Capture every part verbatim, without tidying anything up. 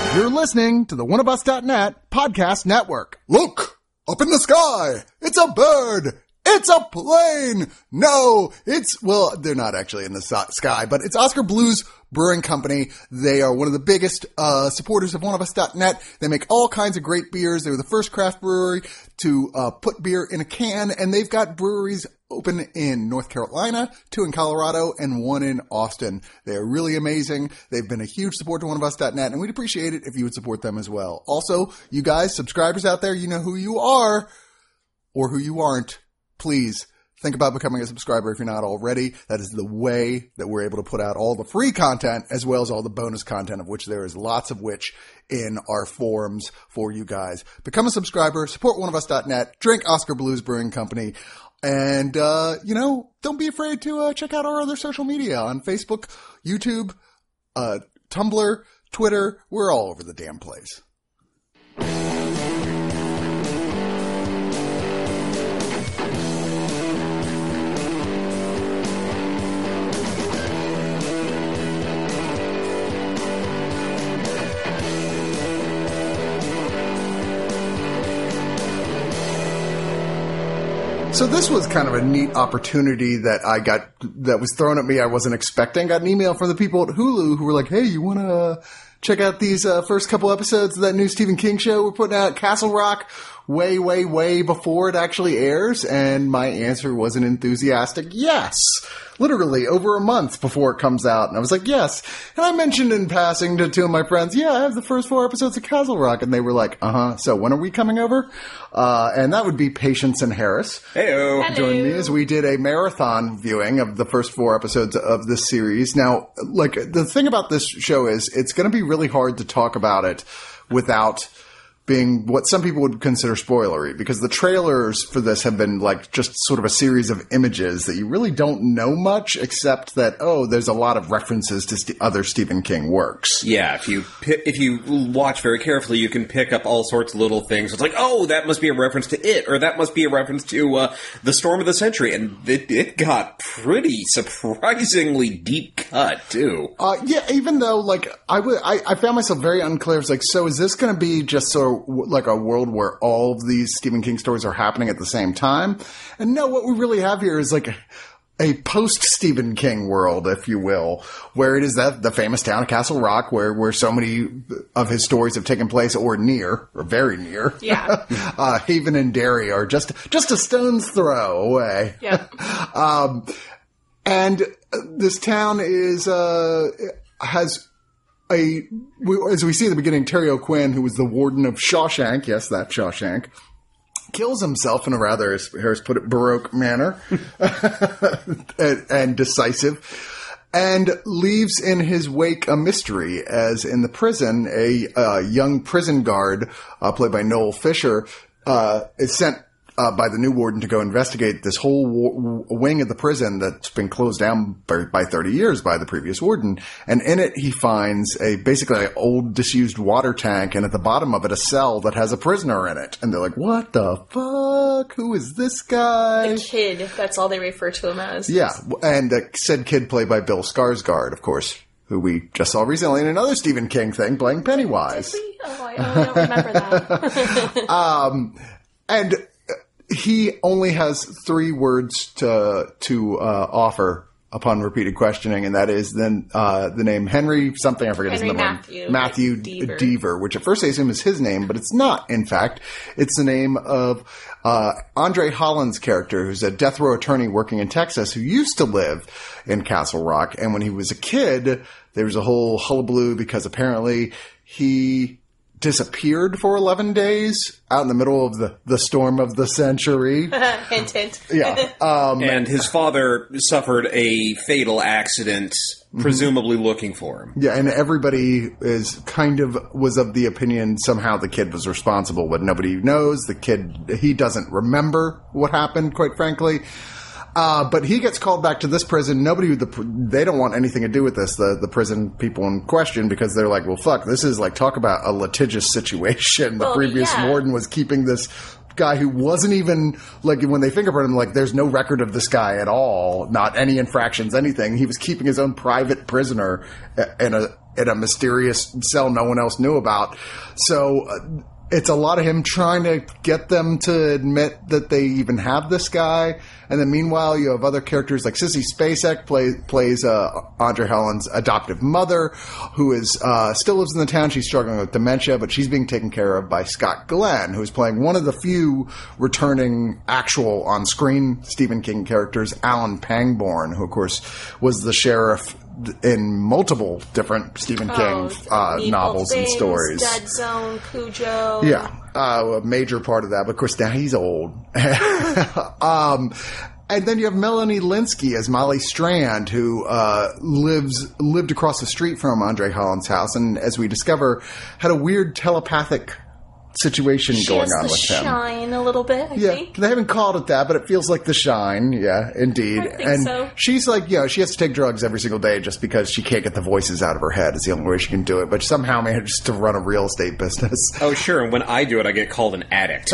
You're listening to the one of us dot net podcast network. Look! Up in the sky! It's a bird! It's a plane! No, it's, well, they're not actually in the sky, but it's Oskar Blues Brewing Company. They are one of the biggest uh supporters of one of us dot net. They make all kinds of great beers. They were the first craft brewery to uh put beer in a can, and they've got breweries open in North Carolina, two in Colorado, and one in Austin. They are really amazing. They've been a huge support to one of us dot net, and we'd appreciate it if you would support them as well. Also, you guys, subscribers out there, you know who you are, or who you aren't. Please think about becoming a subscriber if you're not already. That is the way that we're able to put out all the free content as well as all the bonus content, of which there is lots of which in our forums for you guys. Become a subscriber, support one of us dot net, drink Oskar Blues Brewing Company, and, uh, you know, don't be afraid to uh, check out our other social media on Facebook, YouTube, uh, Tumblr, Twitter. We're all over the damn place. So this was kind of a neat opportunity that I got, that was thrown at me I wasn't expecting. Got an email from the people at Hulu who were like, hey, you want to check out these uh, first couple episodes of that new Stephen King show we're putting out, Castle Rock, way, way, way before it actually airs? And my answer was an enthusiastic yes. Literally over a month before it comes out. And I was like, yes. And I mentioned in passing to two of my friends, yeah, I have the first four episodes of Castle Rock. And they were like, uh-huh. So when are we coming over? Uh, and that would be Patience and Harris. Heyo. Hello. Join me as we did a marathon viewing of the first four episodes of this series. Now, like, the thing about this show is it's going to be really hard to talk about it without being what some people would consider spoilery, because the trailers for this have been like just sort of a series of images that you really don't know much, except that, oh, there's a lot of references to st- other Stephen King works. Yeah, if you pi- if you watch very carefully, you can pick up all sorts of little things. It's like, oh, that must be a reference to it, or that must be a reference to uh, The Storm of the Century, and it, it got pretty surprisingly deep cut, too. Uh, yeah, even though, like, I, w- I, I found myself very unclear. It's like, so is this going to be just sort of like a world where all of these Stephen King stories are happening at the same time? And no, what we really have here is like a, a post-Stephen King world, if you will, where it is that the famous town of Castle Rock, where, where so many of his stories have taken place, or near, or very near. Yeah. uh, Haven and Derry are just, just a stone's throw away. Yeah. um, and this town is, uh, has a, as we see at the beginning, Terry O'Quinn, who was the warden of Shawshank, yes, that Shawshank, kills himself in a rather, as Harris put it, Baroque manner, and, and decisive, and leaves in his wake a mystery, as in the prison, a uh, young prison guard, uh, played by Noel Fisher, uh, is sent Uh, by the new warden to go investigate this whole w- wing of the prison that's been closed down by, by thirty years by the previous warden. And in it, he finds a basically an old disused water tank, and at the bottom of it, a cell that has a prisoner in it. And they're like, what the fuck? Who is this guy? The kid. That's all they refer to him as. Yeah. And uh, said kid played by Bill Skarsgård, of course, who we just saw recently in another Stephen King thing, playing Pennywise. Did we? Oh, I, oh, I don't remember that. um, and he only has three words to to uh, offer upon repeated questioning, and that is then uh, the name Henry something, I forget Henry his name. Matthew. Matthew Deaver. Deaver, which at first I assume is his name, but it's not, in fact. It's the name of uh, Andre Holland's character, who's a death row attorney working in Texas, who used to live in Castle Rock. And when he was a kid, there was a whole hullabaloo because apparently he disappeared for eleven days out in the middle of the, the storm of the century. Hint, hint. Yeah. Um, and his father suffered a fatal accident, presumably mm-hmm. looking for him. Yeah, and everybody is kind of was of the opinion somehow the kid was responsible, but nobody knows. The kid, he doesn't remember what happened, quite frankly. Uh, but he gets called back to this prison. Nobody, the, they don't want anything to do with this, the, the prison people in question, because they're like, well, fuck, this is like, talk about a litigious situation. The well, previous yeah. warden was keeping this guy who wasn't even, like, when they fingerprint him, like, there's no record of this guy at all, not any infractions, anything. He was keeping his own private prisoner in a, in a mysterious cell no one else knew about. So, uh, it's a lot of him trying to get them to admit that they even have this guy. And then meanwhile, you have other characters like Sissy Spacek play, plays uh, Andre Holland's adoptive mother, who is uh, still lives in the town. She's struggling with dementia, but she's being taken care of by Scott Glenn, who's playing one of the few returning actual on-screen Stephen King characters, Alan Pangborn, who, of course, was the sheriff in multiple different Stephen King oh, uh, novels Things, and stories. Dead Zone, Cujo. Yeah, uh, a major part of that. But of course, now he's old. um, and then you have Melanie Linsky as Molly Strand, who uh, lives lived across the street from Andre Holland's house, and as we discover, had a weird telepathic situation she going has on the with him. Shine a little bit, I Yeah, think. they haven't called it that, but it feels like The Shine. Yeah, indeed. I think and so. she's like, you know, she has to take drugs every single day just because she can't get the voices out of her head. It's the only way she can do it. But somehow manages to run a real estate business. Oh, sure. And when I do it, I get called an addict.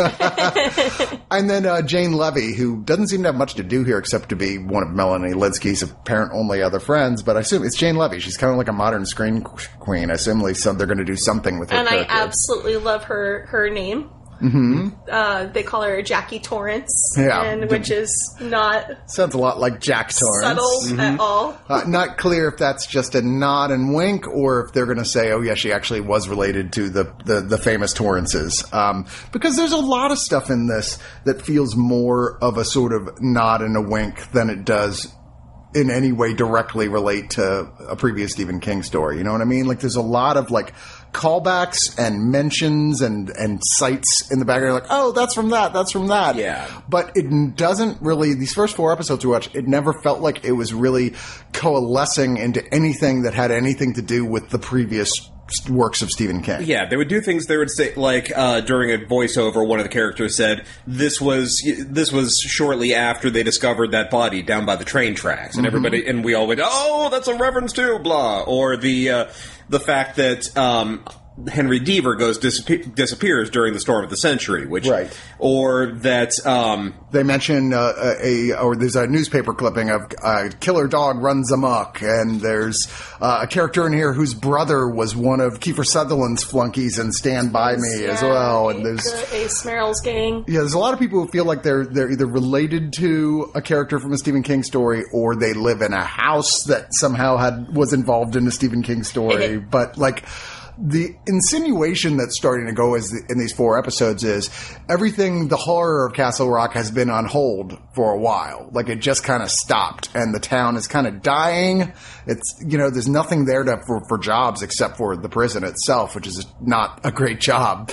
And then uh, Jane Levy, who doesn't seem to have much to do here except to be one of Melanie Linsky's apparent only other friends. But I assume it's Jane Levy. She's kind of like a modern screen queen. I assume like some, they're going to do something with her And character. I absolutely love her, her name. Mm-hmm. Uh, they call her Jackie Torrance, Yeah. and which is not Sounds a lot like Jack Torrance. subtle Mhm. at all. Uh, not clear if that's just a nod and wink, or if they're going to say, "Oh, yeah, she actually was related to the the, the famous Torrances." Um, because there's a lot of stuff in this that feels more of a sort of nod and a wink than it does in any way directly relate to a previous Stephen King story. You know what I mean? Like, there's a lot of like callbacks and mentions and and sites in the background. Like, oh, that's from that. That's from that. Yeah. But it doesn't really, these first four episodes we watched, it never felt like it was really coalescing into anything that had anything to do with the previous works of Stephen King. Yeah, they would do things. They would say, like uh, during a voiceover, one of the characters said, "This was this was shortly after they discovered that body down by the train tracks," and Mm-hmm. everybody and we all went, "Oh, that's a reference to blah," or the uh, the fact that um, Henry Deaver goes disappe- disappears during the Storm of the Century, which Right. or that. Um, They mention uh, a, a, or there's a newspaper clipping of a killer dog runs amok, and there's uh, a character in here whose brother was one of Kiefer Sutherland's flunkies in Stand By Me as Yeah, well. And there's the Ace Merrill's gang. yeah, there's a lot of people who feel like they're they're either related to a character from a Stephen King story, or they live in a house that somehow had was involved in a Stephen King story. But like, the insinuation that's starting to go as the, in these four episodes is everything, the horror of Castle Rock has been on hold for a while. Like, it just kind of stopped, and the town is kind of dying. It's, you know, there's nothing there to, for, for jobs except for the prison itself, which is not a great job.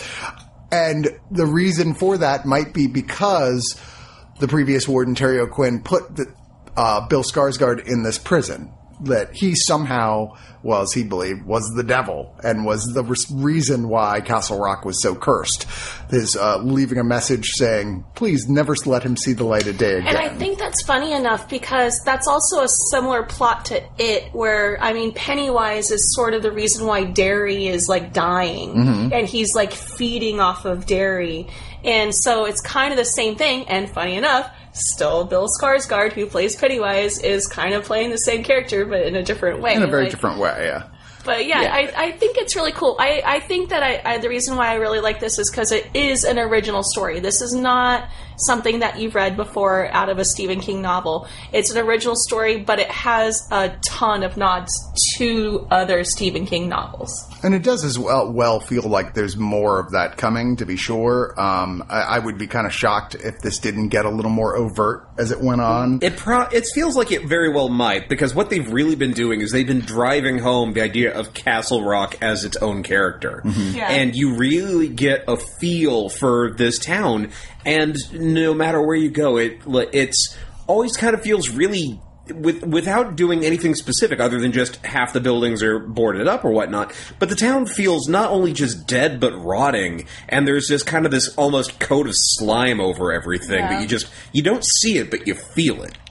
And the reason for that might be because the previous warden, Terry O'Quinn, put the, uh, Bill Skarsgård in this prison. That he somehow was, he believed, was the devil and was the re- reason why Castle Rock was so cursed. Is uh, leaving a message saying, please never let him see the light of day again. And I think that's funny enough because that's also a similar plot to It, where, I mean, Pennywise is sort of the reason why Derry is, like, dying. Mm-hmm. And he's, like, feeding off of Derry. And so it's kind of the same thing, and funny enough, still Bill Skarsgård, who plays Pennywise, is kind of playing the same character, but in a different way. in a very Like, different way, yeah. But yeah, Yeah. I, I think it's really cool. I, I think that I, I the reason why I really like this is because it is an original story. This is not something that you've read before out of a Stephen King novel. It's an original story, but it has a ton of nods to other Stephen King novels. And it does as well, well feel like there's more of that coming, to be sure. Um, I, I would be kind of shocked if this didn't get a little more overt as it went on. It pro- it feels like it very well might, because what they've really been doing is they've been driving home the idea of Castle Rock as its own character. Yeah. And you really get a feel for this town, and no matter where you go, it it's always kind of feels really... With, without doing anything specific other than just half the buildings are boarded up or whatnot, but the town feels not only just dead but rotting, and there's just kind of this almost coat of slime over everything Yeah. that you just you don't see it but you feel it.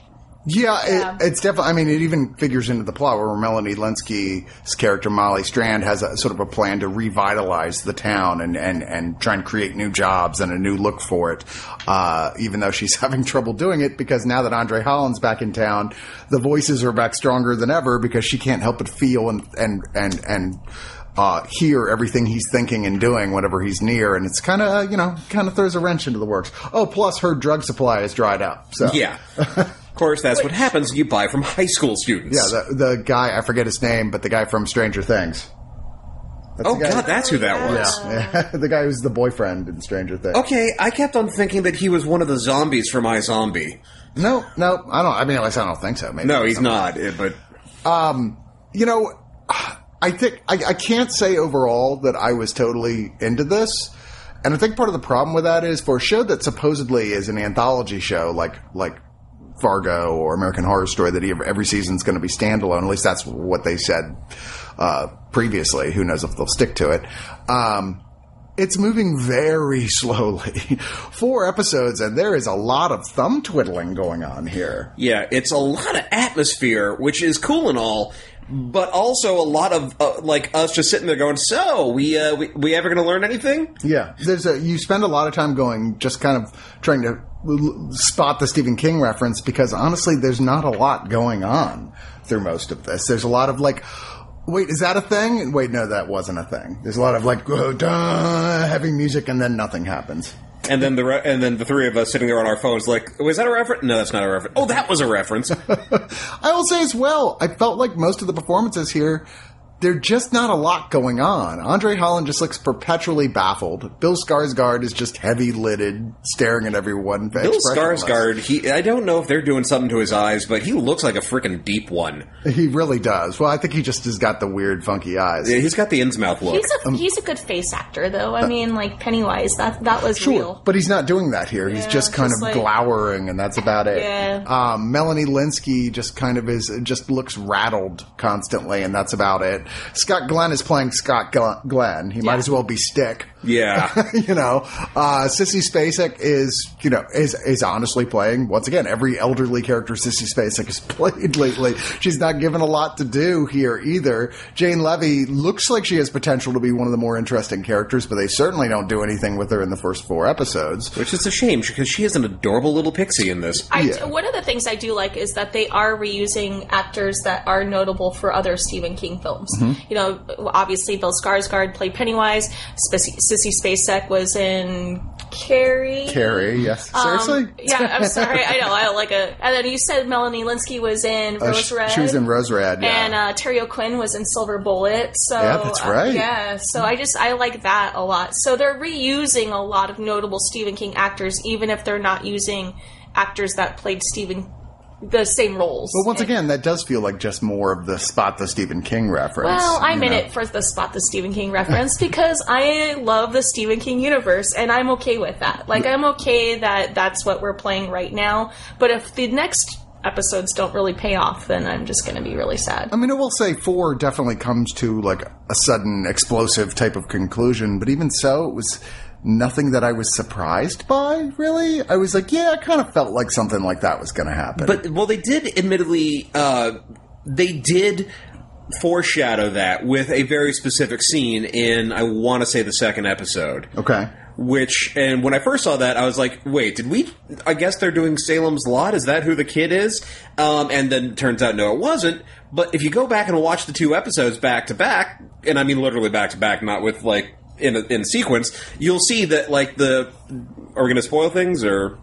Yeah, Yeah. It, it's definitely, I mean, it even figures into the plot where Melanie Linsky's character, Molly Strand, has a sort of a plan to revitalize the town and, and, and try and create new jobs and a new look for it, uh, even though she's having trouble doing it because now that Andre Holland's back in town, the voices are back stronger than ever because she can't help but feel and, and, and, and, uh, hear everything he's thinking and doing whenever he's near, and it's kind of, you know, kind of throws a wrench into the works. Oh, plus her drug supply is dried up, so. Yeah. Of course, that's what happens when you buy from high school students. Yeah, the, the guy, I forget his name, but the guy from Stranger Things. That's oh, the guy, God, that's who that was. Yeah, yeah. The guy who's the boyfriend in Stranger Things. Okay, I kept on thinking that he was one of the zombies from iZombie. No, no, I don't, I mean, at least I don't think so. Maybe No, he's something. not, eh, but... Um, you know, I think, I, I can't say overall that I was totally into this. And I think part of the problem with that is for a show that supposedly is an anthology show, like, like, Fargo or American Horror Story, that every season's going to be standalone. At least that's what they said uh, previously. Who knows if they'll stick to it. Um, it's moving very slowly. Four episodes, and there is a lot of thumb twiddling going on here. Yeah, it's a lot of atmosphere, which is cool and all, but also a lot of, uh, like, us just sitting there going, so, we uh, we, we ever going to learn anything? Yeah. There's a, you spend a lot of time going, just kind of trying to l- spot the Stephen King reference because honestly, there's not a lot going on through most of this. There's a lot of like, wait, is that a thing? And wait, no, that wasn't a thing. There's a lot of like, oh, duh, heavy music and then nothing happens. And then the re- and then the three of us sitting there on our phones like, was that a reference? No, that's not a reference. Oh, that was a reference. I will say as well, I felt like most of the performances here, they're just not a lot going on. Andre Holland just looks perpetually baffled. Bill Skarsgård is just heavy-lidded, staring at everyone. Bill Skarsgård, he, I don't know if they're doing something to his eyes, but he looks like a freaking deep one. He really does. Well, I think he just has got the weird, funky eyes. Yeah, he's got the Innsmouth look. He's a he's a good face actor, though. I mean, like Pennywise, that that was Sure, real. but he's not doing that here. He's Yeah, just kind just of like- glowering, and that's about it. Yeah. Um, Melanie Linsky just kind of is, just looks rattled constantly, and that's about it. Scott Glenn is playing Scott Gl- Glenn. He might Yeah. as well be Stick. Yeah. You know, uh, Sissy Spacek is, you know, is, is honestly playing, once again, every elderly character Sissy Spacek has played lately. She's not given a lot to do here either. Jane Levy looks like she has potential to be one of the more interesting characters, but they certainly don't do anything with her in the first four episodes. Which is a shame, because she is an adorable little pixie in this. I, Yeah. One of the things I do like is that they are reusing actors that are notable for other Stephen King films. Mm-hmm. You know, obviously Bill Skarsgård played Pennywise. Sp- Sissy Spacek was in Carrie. Carrie, yes. Um, Seriously? Yeah, I'm sorry. I know. I don't like a. And then you said Melanie Linsky was in Uh, Rose sh- Red. She was in Rose Red, yeah. And uh, Terry O'Quinn was in Silver Bullet. So Yeah, that's uh, right. yeah, so I just I like that a lot. So they're reusing a lot of notable Stephen King actors, even if they're not using actors that played Stephen the same roles. But once again, that does feel like just more of the spot the Stephen King reference. Well, I'm you in know? it for the spot the Stephen King reference because I love the Stephen King universe, and I'm okay with that. Like, I'm okay that that's what we're playing right now. But if the next episodes don't really pay off, then I'm just going to be really sad. I mean, I will say four definitely comes to like a sudden explosive type of conclusion, but even so, it was nothing that I was surprised by, really. I was like, yeah, I kind of felt like something like that was going to happen. But, well, they did, admittedly, uh, they did foreshadow that with a very specific scene in, I want to say, the second episode. Okay. Which, and when I first saw that, I was like, wait, did we, I guess they're doing Salem's Lot? Is that who the kid is? Um, and then it turns out, no, it wasn't. But if you go back and watch the two episodes back to back, and I mean literally back to back, not with, like, in a, in sequence, you'll see that, like, the, are we going to spoil things, or?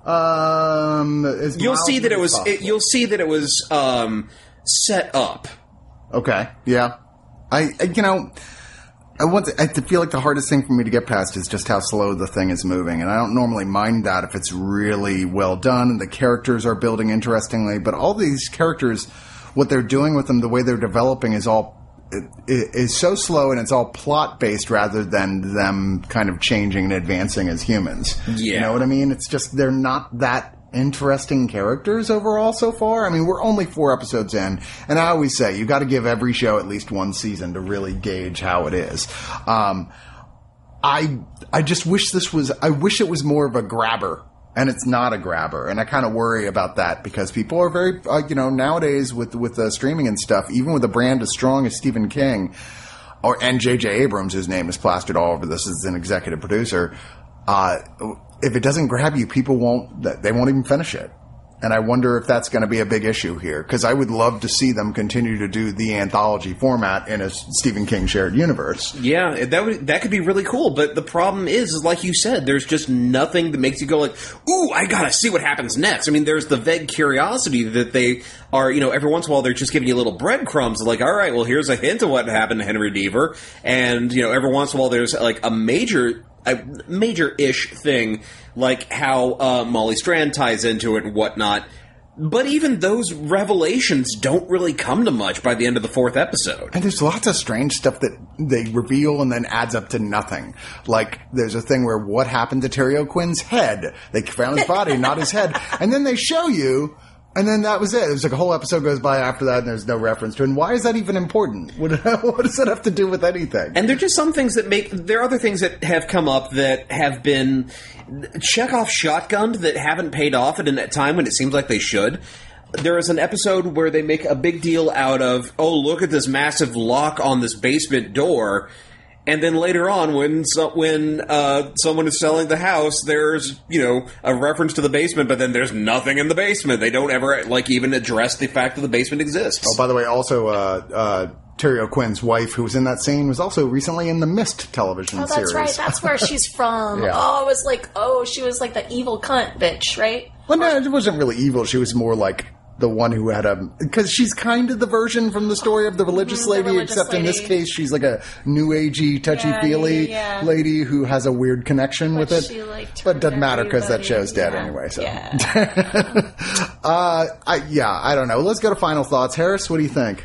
Um, as You'll mild see that as it was, possible. it, you'll see that it was, um, set up. Okay. Yeah. I, I you know, I want to, I feel like the hardest thing for me to get past is just how slow the thing is moving. And I don't normally mind that if it's really well done and the characters are building interestingly. But all these characters, what they're doing with them, the way they're developing is all, it, it is so slow, and it's all plot based rather than them kind of changing and advancing as humans. Yeah. You know what I mean? It's just, they're not that interesting characters overall so far. I mean, we're only four episodes in, and I always say you got to give every show at least one season to really gauge how it is. Um, I I just wish this was. I wish it was more of a grabber And it's not a grabber. And I kind of worry about that because people are very, uh, you know, nowadays with, with uh, streaming and stuff, even with a brand as strong as Stephen King or, and J J Abrams, whose name is plastered all over this as an executive producer, uh, if it doesn't grab you, people won't, they won't even finish it. And I wonder if that's going to be a big issue here, because I would love to see them continue to do the anthology format in a Stephen King shared universe. Yeah, that would, that could be really cool. But the problem is, is, like you said, there's just nothing that makes you go like, ooh, I gotta see what happens next. I mean, there's the vague curiosity that they are, you know, every once in a while they're just giving you little breadcrumbs, like, all right, well, here's a hint of what happened to Henry Deaver. And, you know, every once in a while there's, like, a major... a major-ish thing, like how uh, Molly Strand ties into it and whatnot. But even those revelations don't really come to much by the end of the fourth episode. And there's lots of strange stuff that they reveal and then adds up to nothing. Like, there's a thing where what happened to Terry O'Quinn's head? They found his body, not his head. And then they show you... And then that was it. It was like a whole episode goes by after that, and there's no reference to it. And why is that even important? What, what does that have to do with anything? And there are just some things that make... There are other things that have come up that have been Chekhov shotgunned that haven't paid off at a time when it seems like they should. There is an episode where they make a big deal out of, oh, look at this massive lock on this basement door. And then later on, when so, when uh, someone is selling the house, there's, you know, a reference to the basement, but then there's nothing in the basement. They don't ever, like, even address the fact that the basement exists. Oh, by the way, also, uh, uh, Terry O'Quinn's wife, who was in that scene, was also recently in the Mist television oh, that's series. right. That's where she's from. Yeah. Oh, I was like, oh, she was like the evil cunt bitch, right? Well, no, it wasn't really evil. She was more like the one who had a... Because she's kind of the version from the story of the religious Mm-hmm, the lady, religious except in this lady. case, she's like a new agey, touchy-feely Yeah, yeah, yeah. lady who has a weird connection But with it. she, like, But it doesn't turned matter because that everybody- show's dead yeah, anyway. So, yeah. uh, I, yeah, I don't know. Let's go to final thoughts. Harris, what do you think?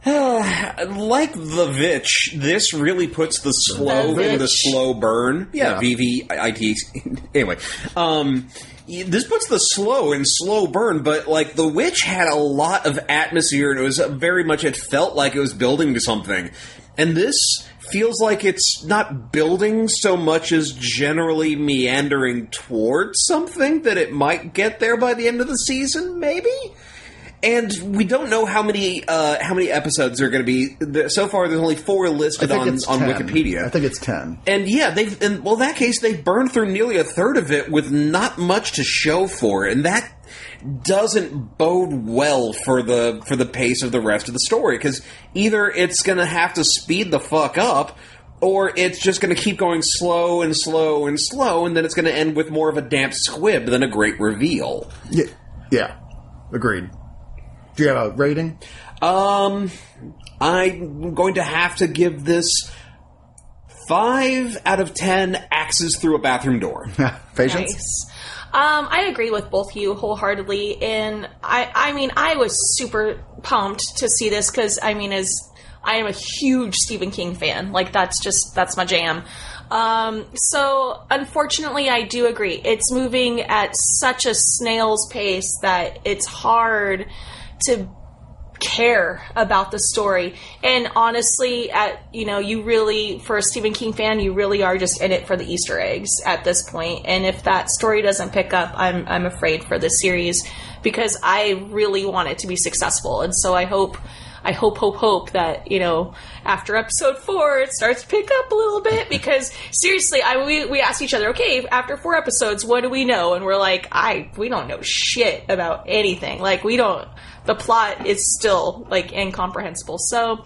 Like the Vitch, this really puts the slow The in the Vitch. slow burn. Yeah, Yeah. V V I T. Anyway, um, this puts the slow in slow burn, but like the Witch had a lot of atmosphere, and it was very much. It felt like it was building to something, and this feels like it's not building so much as generally meandering towards something that it might get there by the end of the season, maybe. And we don't know how many uh, how many episodes are going to be. So far, there's only four I listed think on, it's on ten. Wikipedia. I think it's ten. And yeah, they've in well, in that case, they've burned through nearly a third of it with not much to show for it, and that doesn't bode well for the for the pace of the rest of the story. Because either it's going to have to speed the fuck up, or it's just going to keep going slow and slow and slow, and then it's going to end with more of a damp squib than a great reveal. Yeah, yeah, agreed. Do you have a rating? Um, I'm going to have to give this five out of ten axes through a bathroom door. Patience? Nice. Um, I agree with both you wholeheartedly, and I, I mean, I was super pumped to see this because, I mean, as I am a huge Stephen King fan, like that's just that's my jam. Um, so unfortunately, I do agree. It's moving at such a snail's pace that it's hard to care about the story. And honestly, at you know, you really, for a Stephen King fan, you really are just in it for the Easter eggs at this point. And if that story doesn't pick up, I'm I'm afraid for this series because I really want it to be successful. And so I hope I hope, hope, hope that, you know, after episode four, it starts to pick up a little bit because seriously, I, we, we asked each other, okay, after four episodes, what do we know? And we're like, I, we don't know shit about anything. Like, we don't, the plot is still, like, incomprehensible. So,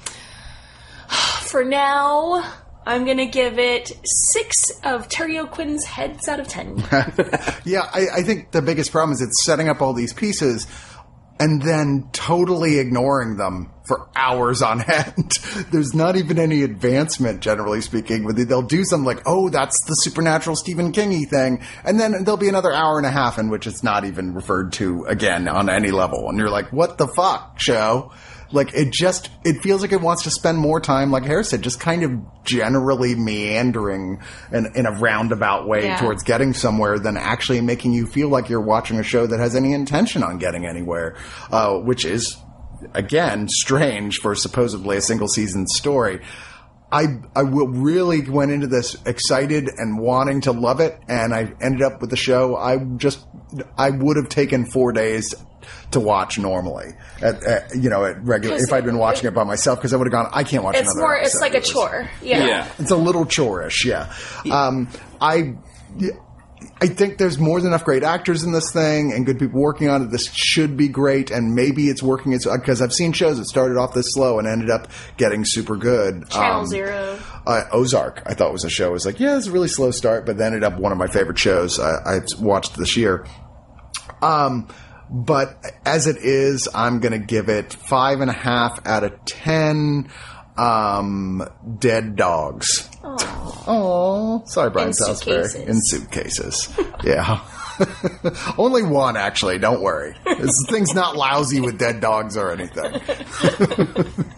for now, I'm gonna give it six of Terry O'Quinn's heads out of ten. Yeah, I, I think the biggest problem is it's setting up all these pieces and then totally ignoring them for hours on end. There's not even any advancement, generally speaking. They'll do something like, oh, that's the supernatural Stephen King-y thing. And then there'll be another hour and a half in which it's not even referred to again on any level. And you're like, what the fuck, show? Like, it just, it feels like it wants to spend more time, like Harris said, just kind of generally meandering in, in a roundabout way Yeah. towards getting somewhere than actually making you feel like you're watching a show that has any intention on getting anywhere, uh, which is, again, strange for supposedly a single season story. I I will really went into this excited and wanting to love it, and I ended up with the show. I just I would have taken four days to watch normally, at, at, you know, at regular if I'd been watching it, it by myself, because I would have gone. I can't watch. It's another more. episode. It's like a It was- chore. Yeah. Yeah. It's a little chore-ish, yeah. Um, I. I think there's more than enough great actors in this thing and good people working on it. This should be great, and maybe it's working. It's because I've seen shows that started off this slow and ended up getting super good. Channel Um, Zero. Uh, Ozark, I thought was a show. It was like, yeah, it's a really slow start, but then ended up one of my favorite shows I, I've watched this year. Um, but as it is, I'm going to give it five and a half out of ten. Um, dead dogs. Oh, sorry, Brian In Salisbury. suitcases. In suitcases. Yeah. Only one, actually. Don't worry. This thing's not lousy with dead dogs or anything.